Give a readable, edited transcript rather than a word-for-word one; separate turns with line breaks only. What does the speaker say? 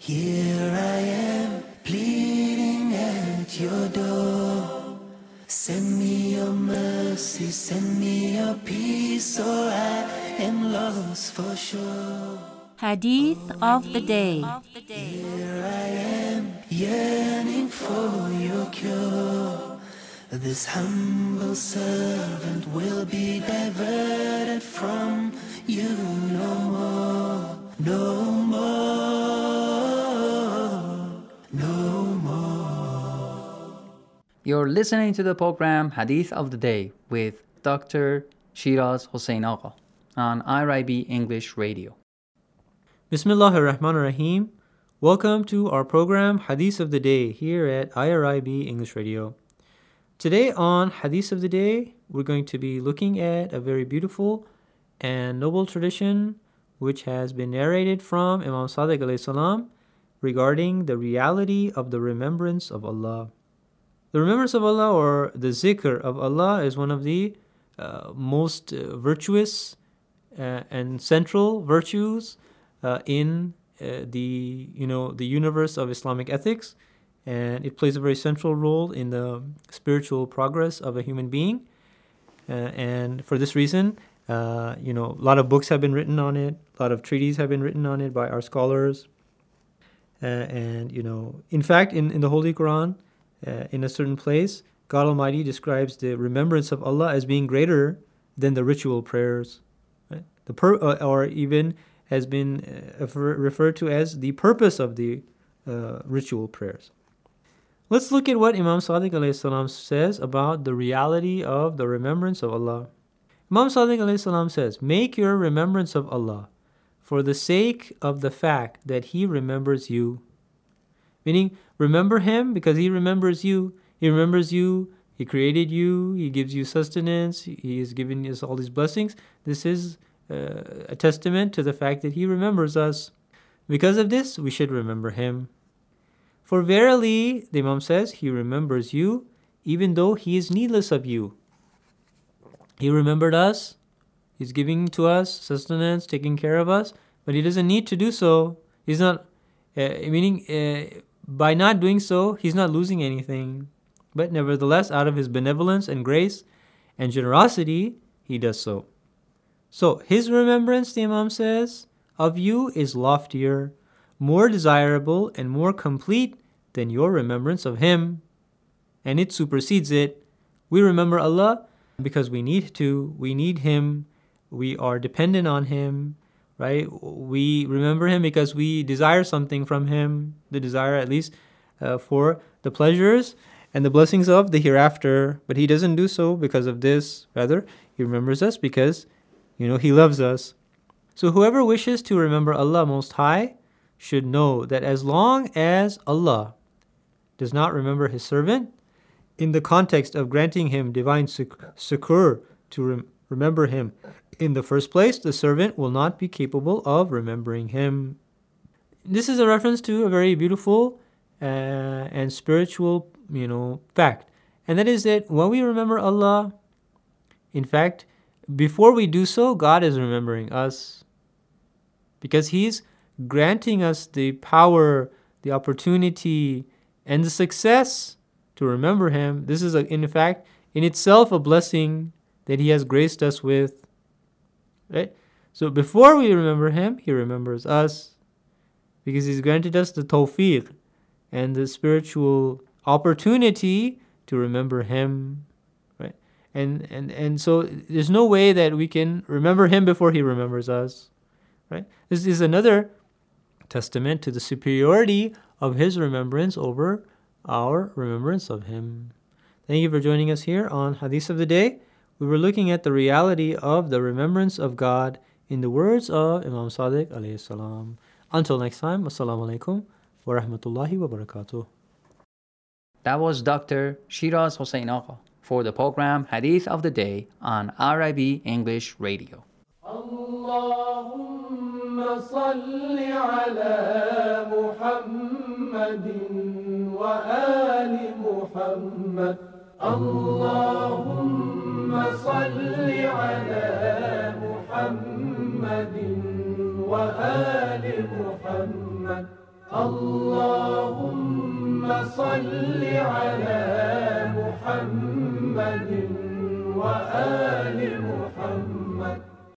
Here I am, pleading at your door. Send me your mercy, send me your peace, or I am lost for sure.
Hadith of the Day.
Here I am, yearning for your cure. This humble servant will be diverted from you no more, no more, no more.
You're listening to the program Hadith of the Day with Dr. Shiraz Hossein Agha on IRIB English Radio.
Bismillah ar-Rahman ar-Rahim. Welcome to our program Hadith of the Day here at IRIB English Radio. Today on Hadith of the Day, we're going to be looking at a very beautiful and noble tradition which has been narrated from Imam Sadiq alayhi salam regarding the reality of the remembrance of Allah. The remembrance of Allah, or the zikr of Allah, is one of the most virtuous and central virtues in the universe of Islamic ethics, and it plays a very central role in the spiritual progress of a human being. And for this reason, a lot of books have been written on it, a lot of treatises have been written on it by our scholars. In fact, in the Holy Quran, in a certain place, God Almighty describes the remembrance of Allah as being greater than the ritual prayers, right? Or even has been referred to as the purpose of the ritual prayers. Let's look at what Imam Sadiq alayhi salam says about the reality of the remembrance of Allah. Imam Sadiq alayhi salam says, "Make your remembrance of Allah for the sake of the fact that He remembers you." Meaning, remember Him because He remembers you. He remembers you. He created you. He gives you sustenance. He has given us all these blessings. This is a testament to the fact that He remembers us. Because of this, we should remember Him. For verily, the Imam says, He remembers you, even though He is needless of you. He remembered us. He's giving to us sustenance, taking care of us, but He doesn't need to do so. He's not, by not doing so, He's not losing anything. But nevertheless, out of His benevolence and grace and generosity, He does so. So, His remembrance, the Imam says, of you is loftier, more desirable, and more complete than your remembrance of Him. And it supersedes it. We remember Allah because we need to. We need Him. We are dependent on Him, right? We remember Him because we desire something from Him, the desire at least for the pleasures and the blessings of the hereafter. But He doesn't do so because of this. Rather, He remembers us because He loves us. So whoever wishes to remember Allah Most High should know that as long as Allah does not remember His servant, in the context of granting him divine succor to remember Him in the first place, the servant will not be capable of remembering Him. This is a reference to a very beautiful and spiritual, fact. And that is that when we remember Allah, in fact, before we do so, God is remembering us. Because He's granting us the power, the opportunity, and the success to remember Him. This is, in fact, in itself a blessing that He has graced us with. Right? So before we remember Him, He remembers us. Because He's granted us the tawfiq and the spiritual opportunity to remember Him. Right? And so there's no way that we can remember Him before He remembers us. Right? This is another testament to the superiority of His remembrance over our remembrance of Him. Thank you for joining us here on Hadith of the Day. We were looking at the reality of the remembrance of God in the words of Imam Sadiq alayhi salam. Until next time, Assalamu alaikum wa rahmatullahi wa barakatuh.
That was Dr. Shiraz Hossein Agha for the program Hadith of the Day on IRIB English Radio.
Allahumma salli ala Muhammadin wa ali Muhammad. Allahumma salli ala Muhammadin wa ali Muhammad. اللهم صل على محمد وآل محمد